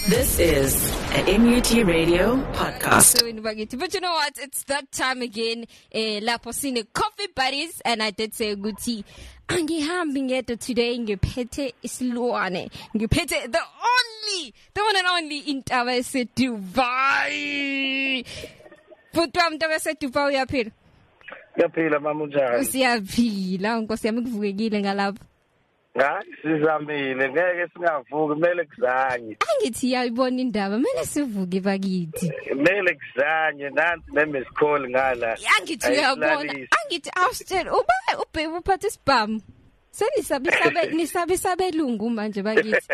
This is an MUT Radio podcast. But you know what? It's that time again. Lapho sine coffee buddies, and I did say Guti. Angihambi ngedwa today ngiphethe isilwane. Ngiphethe the one and only Intaba Dubai. Futam Intaba Dubai uyaphila. Yaphila mama unjani? Siyaphila, Nkosi yami kuvukekile ngalapha. Hayi sizamile ngeke singavuki kumele kuzanye. Angithi yayibona indaba kumele sivuke bakithi. Kumele kuzanye nansi nemiss call ngala. Angithi uyabona. Angithi after ubheke uphathe isibhamu. Nisabe lungu manje bakithi.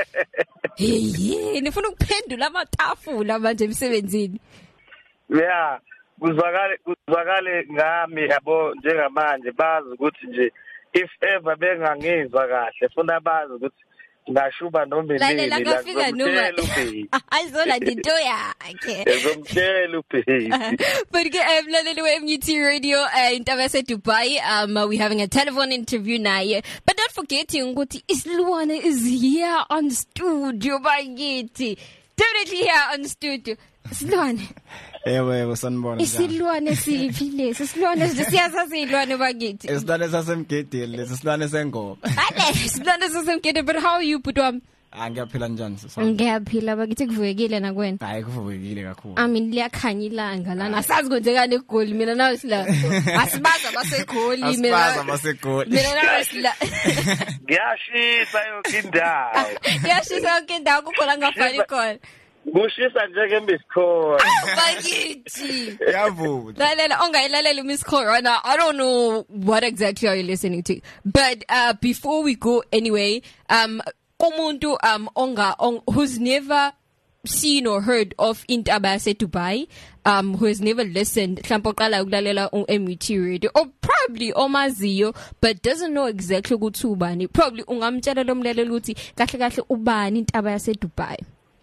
Hey, nifuna ukuphendula amatafula manje emsebenzini. Yeah, kuzwakale ngami yabo njengamanje bazi ukuthi nje if ever bengangizwa kahle funa bazi ukuthi ngashuba noma inini la ngafika noma ayizola into yakhe ezomtshela ubheki but mlaleli we-MUT Radio Intaba Dubai we having a telephone interview naye but not forgetting ukuthi isilwane is here on studio bakithi definitely here on studio isilwane Yebo sanibona. Isilwane siphile, isilwane siyasazi ilwane bakithi. Isilwane sasemgedeli, lesilwane sengoba. Hayi, isilwane sasemgedeli, but how are you Butwami? Ngiyaphila njani sasa? Ngiyaphila bakithi kuvukekile na kwena. Hayi kuvukekile kakhulu. Liyakhanya ilanga lana. Asazi kwenzekani eGoli mina nawe sila. Asibaza baseGoli mina. Asibaza baseGoli. Mina nawe sila. Ngiyashisa yonke indawo. Ngiyashisa yonke indawo kukhona ngafani khona. Kushisa njeke miss call. Bakithi. Yavuka. Lalela ongayilalela miss call right now. I don't know what exactly are you listening to. But before we go anyway, umuntu who's never seen or heard of Intaba Dubai, who has never listened, mhlawumbe oqala ukulalela MUT Radio or probably omaziyo but doesn't know exactly ukuthi ubani. Probably ungamtshela lo mlaleli ukuthi kahle kahle ubani Intaba Dubai.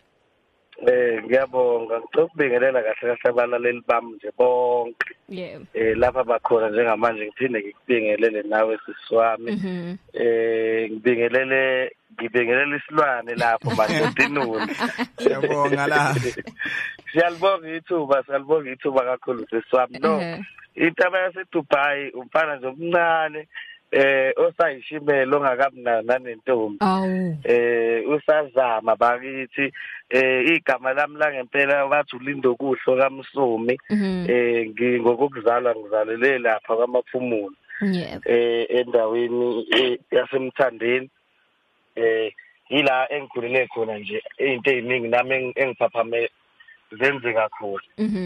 Ngiyabonga ngicobingelela kahle kahle abalaleli bami nje bonke. Yeah. Lapha bakhona njengamanje ngiphinde ngikubingelele nawe sisiwami. Ngibingelele isilwane lapho maDinuni. Ngiyabonga la. Siyalibonga ithuba kakhulu sisiwami. No. Intaba Dubai umfana nje omncane. Osayishimelo ongakabunana nentombi usazama bakithi igama lami la ngempela bathi ulindo kuhlo kaMsomi ngingokuzalwa ngizalele lapha kwaMaphumulo endaweni yasemthandeni ila engikhulele khona nje izinto eziningi nami engiphaphame zenze kakhulu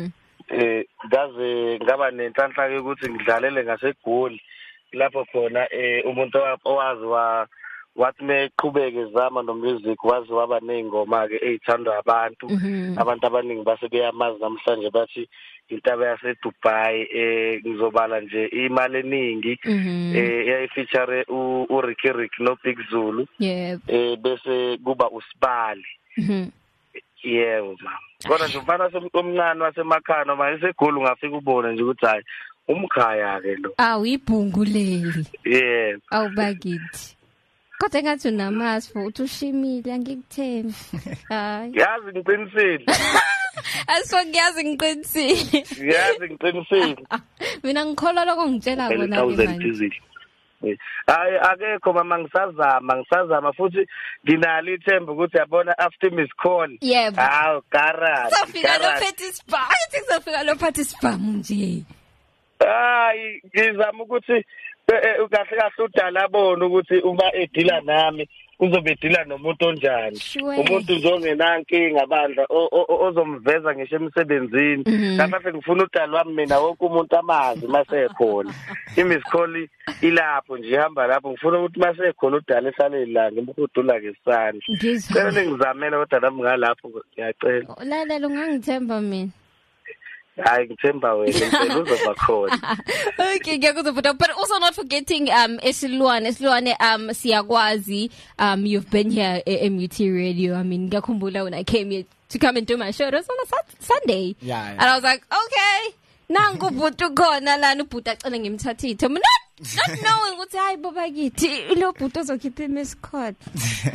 ngaze ngaba nenhlanhla ukuthi ngidlalele ngaseGoli lapho khona umuntu owazi wathi meqhubeke zama nomusic wazi waba nezingoma ke ezithandwa abantu abaningi base beyamazi namhlanje bathi Intaba Dubai ngizobala nje imali eningi eyayifeature uRicky no Big Zulu bese kuba uSibali yebo mama kodwa nje umfana omncane wasemakhaya noma eseGoli ungafika ubone nje ukuthi hayi umkhaya ke lo ibhunguleli yebo awubakithi kodwa ngathi unamazi futhi ushimile angikuthembi hayi yazi ngiqinisile ngiyazi ngiqinisile mina ngikholwa lokho ngitshela bona ke manje hayi akekho mama ngisazama futhi nginalo ithemba ukuthi yabona after miss call hawo garage sofika lo participant nje hayi ngizama ukuthi kahle udala abone ukuthi uma edila nami uzobe edila nomuntu onjani umuntu njengenankinga bandla ozomveza ngisho emsebenzini lapha ngifuna udala wami mina wonke umuntu amazi masekhona imiss call ilapho nje ihamba lapho ngifuna ukuthi masekhona udala ehlale ilanga ngimkhudula ngesandla ngicela ngizamela kodwa nami ngalapho ngiyacela lalela ungangithemba mina hayi ngithemba wena ngicela uzoba khona okay ngiyakuzwa but also not forgetting isilwane siyakwazi you've been here at MUT Radio. I mean ngiyakhumbula when I came here to come and do my show it was on a Sunday and I was like okay nangu ubhuti khona lana ubhuti acela ngimthathithe not knowing ukuthi hayi boba kithi lo bhuti ozokhipha imiss call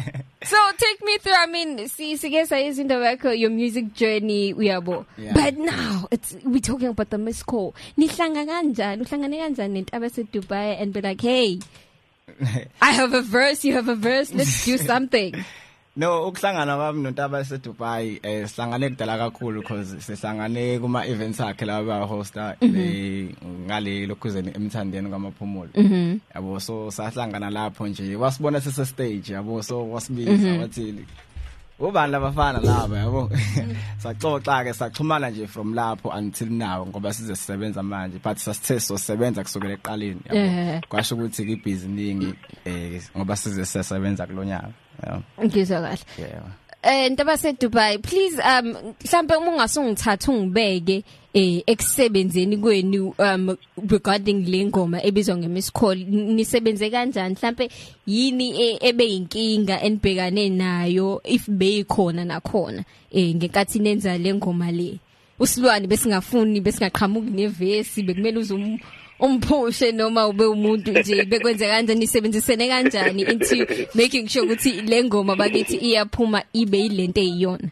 So take me through, I mean, sike sayizinto yakho, your music journey uyabo. Yeah. But now we're talking about the Miss Call. Uhlangane kanjani nentaba se Dubai and be like, "Hey, I have a verse, you have a verse, let's do something." No, ukuhlangana kwami nontaba se Dubai sihlangane kudala kakhulu because sihlangane kuma events akhe la ba hosta ngale lokhuzeni emthandeni ngamaphumulo. Yabo so sahlangana lapho nje wasibona sise stage yabo so wasibiza wathi ubani labafana laba yabo saxoxa ke saxhumana nje from lapho until now ngoba size sisebenza manje but sasithe sosebenza kusukela eqaleni yabo kwasho ukuthi ke busy ningi ngoba size sisebenza kulonyaka. Ngizwa kahle. Ntaba se Dubai, please mhlambe ungasungithatha ungibeke eksebenzeni kwenu regarding lengoma ebizwa ngeMiss Call, nisebenze kanjani mhlambe yini ebe inkinga enibhekane nayo if beyikhona nakhona ngenkathi nenza lengoma le usilwane besingafuni besingaqhamuki nevesi bekumele umphushe noma ube umuntu nje bekwenze kanjani nisebenzisene kanjani into making sure ukuthi le ngoma bakithi iyaphuma ibe ilento eyiyona.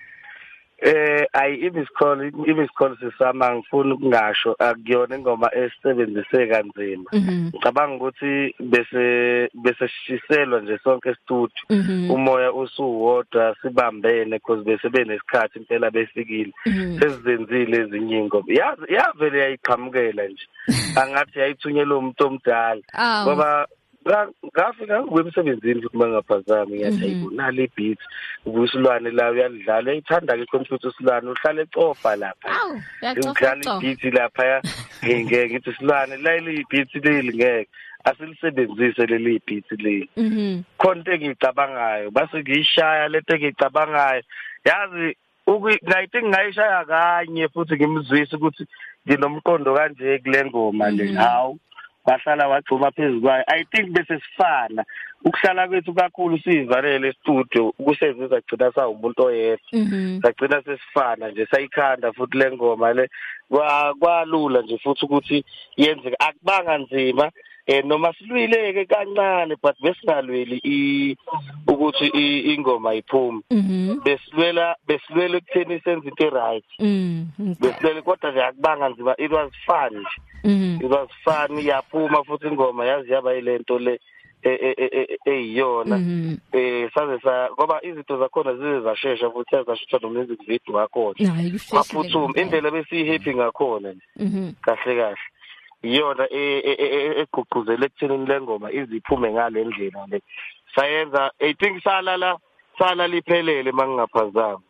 iMiss Call sisama ngifuna ukungasho akuyona ingoma esebenzise kanzima. Ngicabanga ukuthi bese shishiselwa nje sonke studio umoya usuwodwa sibambene because bese benesikhathi impela befikile sesizenzile ezinye ingoma yavele yayiqhamukela nje angathi yayithunyelwa umuntu omdala ngoba ngafika ngwemsebenzini futhi mangaphazami ngiyathi ayibonala ibeat ubusilwane la uyadlala ithanda ke computer silwane uhlala ecofa lapha udlala ibeat lapha ngithi silwane la ile beat leli ngeke asilisebenzise leli beat leli konke ngicabangayo base ngiyishaya lento engicabangayo yazi ngayithi ngayishaya kanye futhi ngimzwisa ukuthi nginomqondo kanje kule ngoma le hawu bahlala wagcuma phezukwayo. I think bese sifana ukuhlala kwethu kakhulu sivalele studio ukusenzisa gcina sawumuntu oyedwa sagcina sesifana nje sayikhanda futhi lengoma le kwalula nje futhi ukuthi yenzeke akubanga nzima noma silwileke kancane but besingalweli ukuthi ingoma iphume besilwela ukutheni senze into right besilwele kodwa nje akubanga nzima it was fun it was fun yaphuma futhi ingoma yazi yaba ilento le eyiyona saze ngoba izinto zakhona zize zashesha futhi yazashutha nomusic video wakhona aphuthuma indlela besi happy ngakhona kahle kahle iyona eguquzele ekutheni lengoma iziphume ngale ndlela le sayenza I think sala liphelele mangingaphazama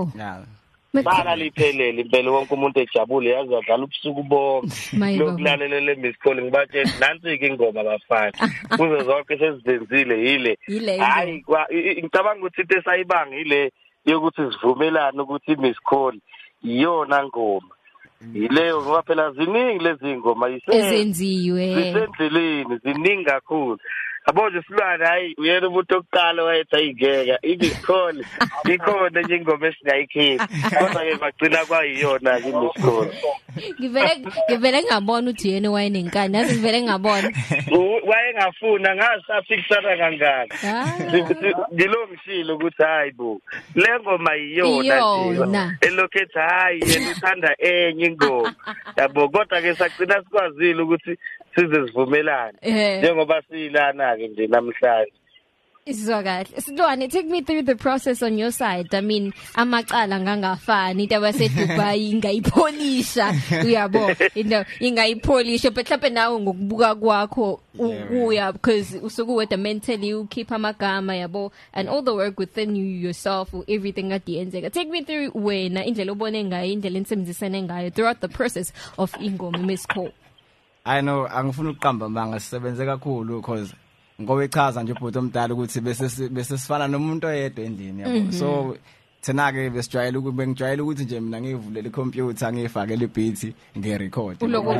sala liphelele impela wonke umuntu ejabule yazi adlala ubusuku bonke lokulalela le Miss Call ngibathi nansi ke ingoma bafana kuze zonke sezizenzile yile hayi ngicabanga ukuthi into esayibanga ile yokuthi sivumelane ukuthi Miss Call iyona ngoma yileyo ngoba phela ziningi lezi ngoma ezenziwe zisendleleni ziningi kakhulu abonje silwane hayi uyena umuntu oqala wayethi ayigeka iMiss Call ikhona nje ingoma esingayikhipha kodwa ke bagcina kwayiyona ke Miss Call ngivele ngabona ukuthi yena wayenenkani nazi ngivele ngabona wayengafuna ngasafikisana kangaka ngilongishilo ukuthi hayi bo lengoma iyona nje elokhethi hayi yena uthanda enye ingoma yabo kodwa ke sagcina sikwazile ukuthi size sivumelane njengoba silana ke nje namhlanje Isizwa kahle. Silwane, take me through the process on your side. I mean, amacala ngangafani intaba se Dubai ingayipholisha uyabo ingayipholisha but mhlawumbe nawe ngokubuka kwakho uya because usuku wethu mentally you keep amagama yabo and all the work within you yourself everything at the end. Take me through wena indlela obone ngayo indlela ensebenzisene ngayo throughout the process of ingoma Miss Call. I know angifuna ukuqamba manga sisebenze kakhulu because ngoba echaza nje ubhuti omdala ukuthi bese sifana nomuntu oyedwa endlini yabo so thina ke besijwayele bengijwayele ukuthi nje mina ngivulele icomputer ngifake le beat ngirecord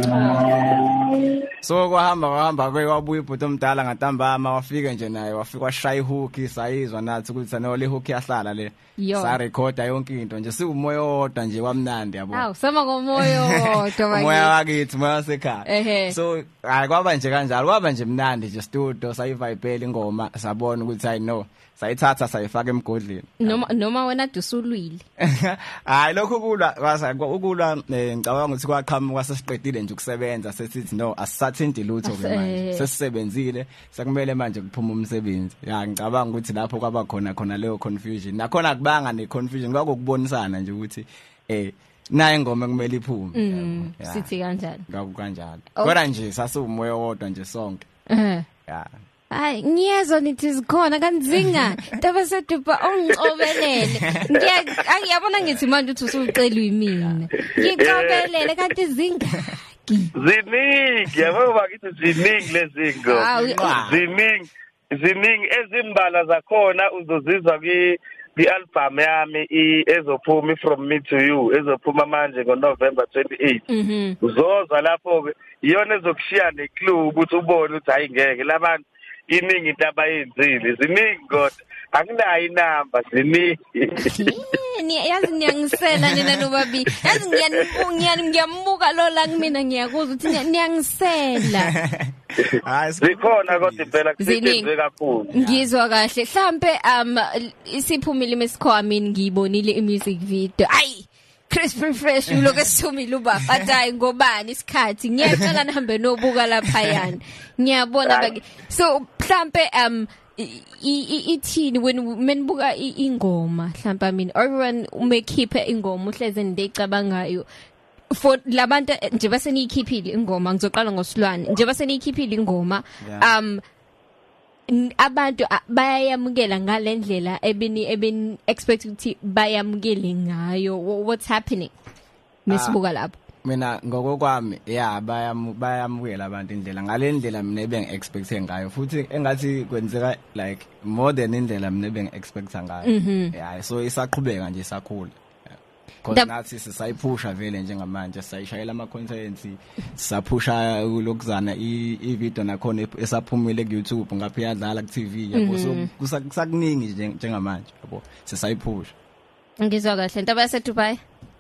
so kwahamba kwabuya ubhuti omdala ngantambama wafika nje naye wafika washaya ihook sayizwa nathi ukuthi no le hook yahlala le sa recorda yonke into nje siumoya odwa nje wamnandi yabo awu sama ngomoya odwa manje moya wakithi moya sekhaya so hayi kwaba nje kanjalo kwaba nje mnandi nje studio sayivibele ingoma sabona ukuthi I know sayithatha sayifaka emgodleni noma wena dusulwile hayi lokho ukulwa ngicabanga ukuthi kwaqhamuka sesiqedile nje ukusebenza sesithi no asisathinti lutho ke manje sesisebenzile sekumele manje kuphuma umsebenzi ya ngicabanga ukuthi lapho kwaba khona leyo confusion nakhona kubanga ne confusion kwakubonisana nje ukuthi naye ingoma kumele iphume sithi kanjani kanjalo kodwa nje sasumoya wodwa nje sonke ya hayi ngiyezwa nithi zikhona kanzinga taba sedupa ongicobelele ngiyabona ngithi manje uthi usucela uyimina ngicobelele kanti zingaki ziningi yabo bakithi ziningi lezingo ziningi ezimbala zakhona uzozizwa album yami ezophuma From Me to You ezophuma manje ngoNovember 28 uzozwa lapho ke iyona ezokushiya neclue ukuthi ubone ukuthi hayi ngeke labantu iningi into abayenzile ziningi kodwa akunayo inamba ziningi yazi niyangisela nina nobabi yazi ngiyambuka lo la kumina ngiyakuzwa ukuthi niyangisela hayi sikhona kodwa phela kusetshenzwe kakhulu ngizwa kahle mhlambe isiphumile mesikhwamini ngiyibonile imusic video ayi Crispy Fresh uloke sithumile uba bathayi ngobani isikhathi ngiyacela nihambe nobuka lapha yana ngiyabona so mhlambe ithini wenibuka ingoma mhlambe everyone umekhiphe ingoma uhleze ndeyicabangayo for labantu nje baseniyikhiphile ingoma ngizoqala ngoSilwane nje baseniyikhiphile ingoma abantu bayamukela ngalendlela ebeni expect ukuthi bayamukele ngayo what's happening mesibuka lapho mina ngokokwami bayamukela abantu indlela ngalendlela mina ebengexpecte ngayo futhi engathi kwenzeka like more than indlela mina ebengexpecta ngayo yeah so isaqhubeka nje isakhula because nathi sisayiphusha vele njengamanje sayishayela ama content saphusha lokuzana ivideo nakhona esaphumile ku YouTube ngapha yadlala ku TV yabo so kusakuningi njengamanje yabo sisayiphusha ngizwa kahle into abaseDubai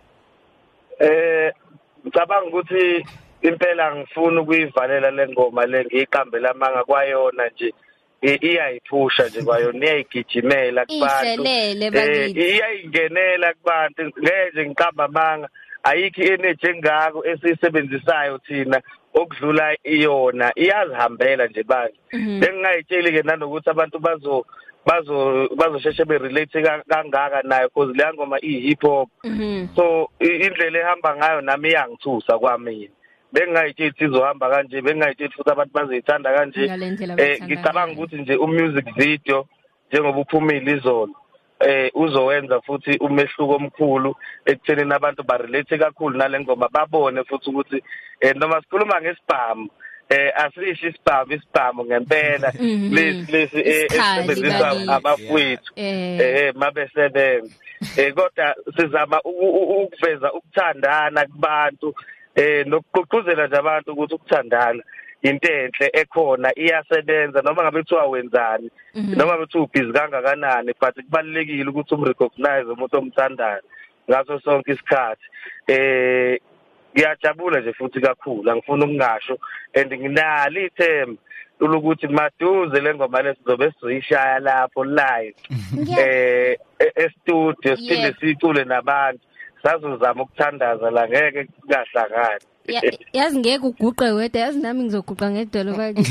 ngicabanga ukuthi impela ngifuna ukuyivalela lengoma le ngiyiqambela amanga kwayona nje iyayiphusha nje kwayona iyayigijimela kubantu iyayingenela kubantu ngeke ngiqamba amanga ayikho energy engako esisebenzisayo thina okudlula iyona iyazihambela nje manje bengingayitsheli ke nanokuthi abantu bazosheshe berelate kangaka nayo because le ngoma hip hop so indlela ehamba ngayo nami iyangithusa kwami bengingayitsheli izohamba kanje bengingayitsheli futhi abantu bazithanda kanje ngicabanga ukuthi nje umusic video njengoba uphumile izolo uzowenza futhi umehluko omkhulu ekuthenini abantu barelate kakhulu nalengoma babone futhi ukuthi noma sikhuluma ngesibhamu asisho isibhamu ngempela lesi esebenzisa abafowethu mabesebenza kodwa sizama ukuveza ukuthandana kubantu nokugqugquzela nje abantu ukuthi ukuthandana into enhle ekhona iyasebenza noma ngabe kuthiwa wenzani noma ngabe kuthiwa ubhizi kangakanani but kubalekile ukuthi umrecognize umuntu omthandayo ngaso sonke isikhathi ngiyajabula nje futhi kakhulu angifuni ukungasho and nginalo ithemba ukuthi maduze lengoma lesizobe sizoyishaya lapho live e-studio siphinde sicule nabantu sazozama ukuthandaza la ngeke kahlakani yazi ngeke uguqe wedwa yazi nami ngizoguqa ngedolo bakithi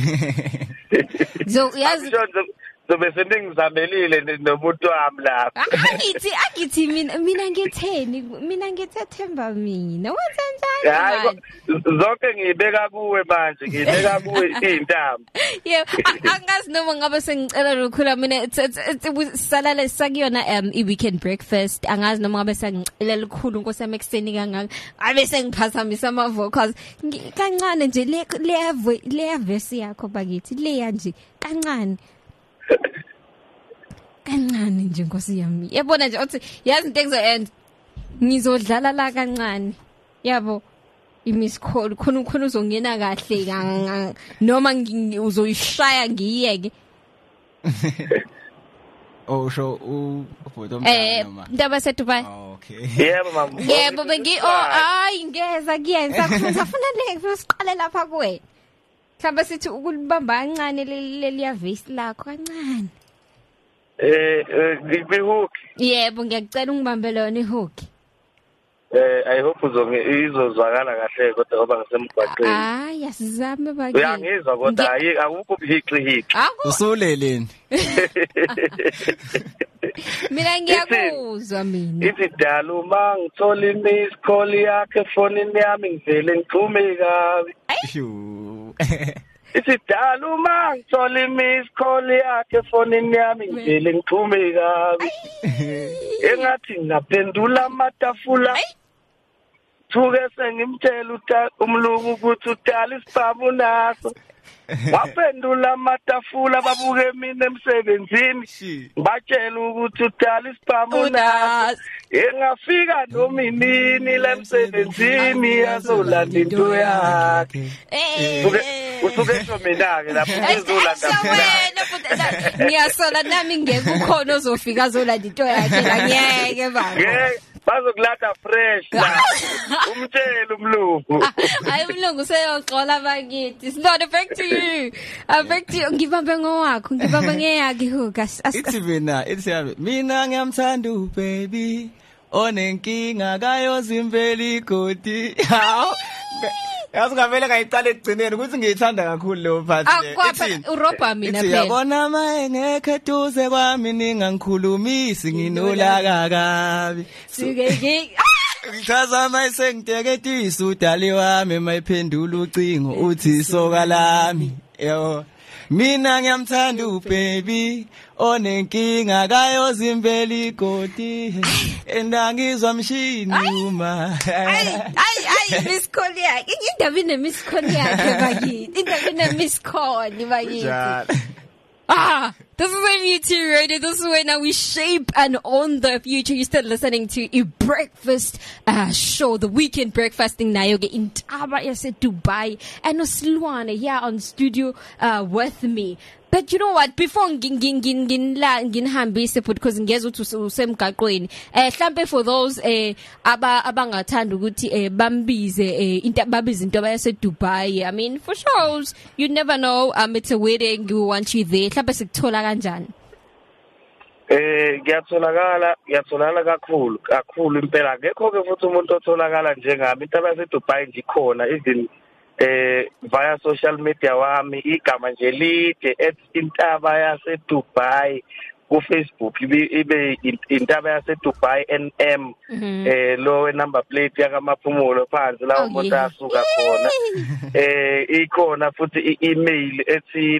yazi zobe seningizabelile nomuntu wami lapha akithi mina ngitheni mina ngithethemba mina wenza njani zonke ngiyibeka kuwe manje ngiyibeka kuwe izintambo yebo angazi noma ngabe sengicela lokhula mina salale sakuyona i-weekend breakfast angazi noma ngabe sengicela likhulu Nkosi yami ekseni kangaka abe sengiphazamisa ama vocals kancane nje le verse yakho bakithi leya nje kancane kancane nje Nkosi yami yabona nje uthi yazi into engizoyenza ngizodlala la kancane yabo imiss call khona uzongena kahle noma uzoyishaya ngiyeke sho ufoto mntana noma ndaba seDubai okay yebo mama yebo hayi ngeza kuyenza ngifuna siqale lapha kuwena mhlawumbe sithi ukulibamba kancane leliya vase lakho kancane Ngibihook. Yebo ngiyacela ungibambe lona ihook. I hope izozwakala kahle kodwa ngoba ngisemgwaqeni. Yasizame bakithi. Uyangizwa kodwa akukho ubuhiqi. Usuleleni. Mina ngiyakuzwa mina. Isidala uma ngithola imiss call yakhe efonini yami ngivele ngixhume kabi. Isidala uma ngithola imiss call yakhe efonini yami ngivele ngixhume kabi. Engathi ngaphendula amatafula. Thuke sengimtshela umlungu ukuthi utala isibhamu naso. Waphendula amatafula babuke mina emsebenzini. Batshela ukuthi utala isibhamu naso. Engafika nominini lemsebenzini yazolanda into yakhe. Usuke mina ke lapho uzolanda wena. Ngiyasola nami ngeke ukhona ozofika azolanda into yakhe la ngeke baba. Bazokulata fresh la. Umtshela umlungu. Hayi umlungu seyoxola bakithi. Silona back to you. Back to you. Ngibambe ngowakho, ngibambe ngeyakhe hook. Ithi mina ngiyamthanda baby. Onenkinga kayozimbeli igodi. Hawu. Yasingavele kayiqala ekugcineni ukuthi ngiyithanda kakhulu lo phathi. Akwapha uroba mina phela. Yabona mayengeke eduze kwami ningangikhulumisi nginolaka kabi. Sike Ngichaza mayisengideketisa udali wami mayiphendula ucingo uthi soka lami. Yebo. Mina ngiyamthanda baby onenkinga kayozimbeli igodi endangizwa mshini uma Miss Call yakhe indaba ine Miss Call yakhe bakithi indaba ine Miss Call bakithi this is MUT Radio. This is where now we shape and own the future. You're still listening to a breakfast show, the weekend breakfasting Nayoge in Taba yase Dubai and Osilwane here on studio with me. But you know what? Before nginhambise because ngiyeza ukuthi usemgaqweni mhlambe for those abangathanda ukuthi bambize babize into bayase Dubai. I mean for shows you never know, it's a wedding, you want you there. Mhlambe sikuthola kanjani? Ngiyatholakala kakhulu impela akekho ke futhi umuntu otholakala njengami into bayase Dubai ngikhona even via social media wami igama nje lide @intaba yase Dubai ku Facebook ibe intaba yase Dubai NM lo number plate yakamaphumulo phansi la umuntu asuka khona ikhona futhi i-email ethi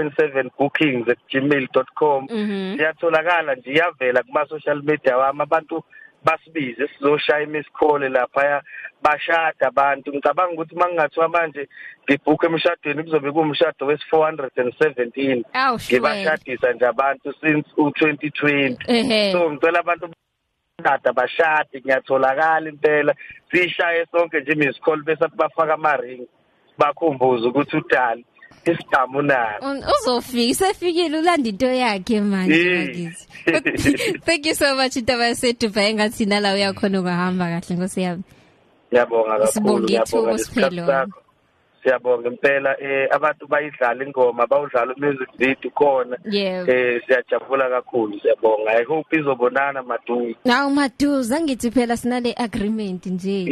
3.7bookings@gmail.com siyatholakala nje yavela kuma social media wami abantu basibize sizoshaya imiss call lapha bashada abantu ngicabanga ukuthi mangingathiwa manje ngibhuka emshadweni kuzobe kumshado wes417 ngibashadisa nje abantu since u2020 so ngicela abantu bashade ngiyatholakala impela sishaye sonke nje imiss call bese bafaka ama ring bakhumbuza ukuthi udali isibhamu nayo uzofika sefikile ulanda into yakhe manje bakithi. Thank you so much Intaba Dubai ngathi nala uyakhona ukuhamba kahle Nkosi yami. Ngiyabonga kakhulu. Siyabonga impela abantu bayidlala ingoma bawudlala music video khona siyajabula kakhulu siyabonga. I hope izobonana Madu. Nawu Madu zangithi phela sinale agreement nje.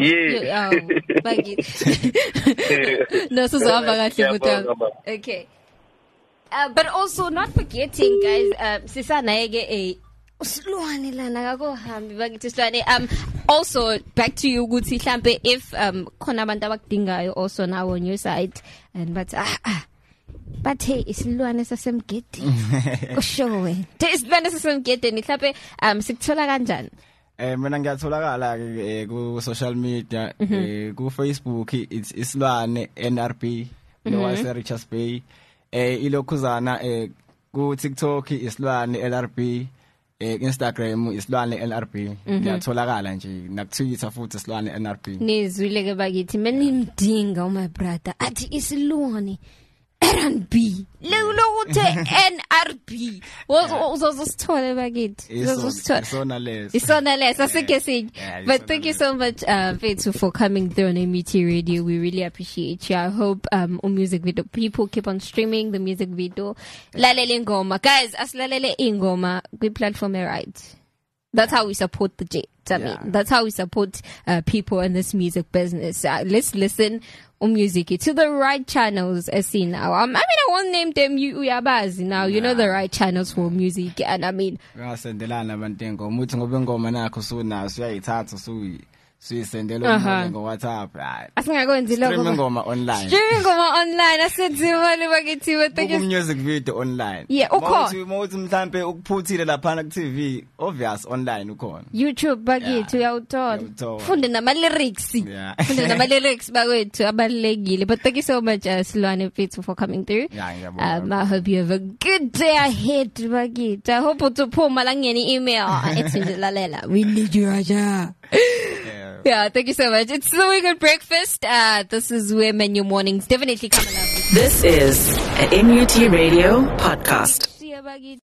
Bakithi. No sizohamba kahle muthu. Okay. But also not forgetting guys sisanayeke usilwane lana akakohambi bakithi silwane also back to you ukuthi mhlambe if khona abantu abakudingayo also now on your side and but hey isilwane sasemgedeni ushowe isilwane sasemgedeni mhlambe sikuthola kanjani? Mina ngiyatholakala ku social media ku Facebook it's isilwane NRP no wase Richards Bay ilokhuzana ku TikTok isilwane LRP Instagram isilwane LRP ngiyatholakala nje na Twitter futhi isilwane NRP. Nizwile ke bakithi mina ngimdinga my brother athi isilwane R&B. Lo NRB. Uzosithole bakithi. Isona lesa sike. But thank you so much Fethu for coming through on MET Radio. We really appreciate you. I hope music video people keep on streaming the music video. Lalele ngoma. Guys, asilalele ingoma kwi platform right. That's how we support the J. That's how we support people in this music business. Let's listen music to the right channels as seen now. I won't name them uyabazi now. You know the right channels for music, and I mean ngasendelana abantengo umuthi ngobe ingoma nakho sunaso uyayithatha suyisendela ngo WhatsApp. Asingakwenzi lokho. Streaming ngoma online. Asenziwale bakithi thank you. Music video online. Yeah, ukhona. Umothi mhlambe ukuphuthile lapha na ku TV, obvious online ukhona. YouTube bakithi uyawuthola. Funde nama lyrics. Funde nama lyrics bakwethu abalekile. But thank you so much Silwane Fethu for coming through. I hope you have a good day ahead bakithi. I hope uphuma la ngeni email ethinjelalela. We need you Raja. Yeah, thank you so much. It's the Weekend Breakfast. This is where Menu Mornings definitely come along. This is an MUT Radio podcast.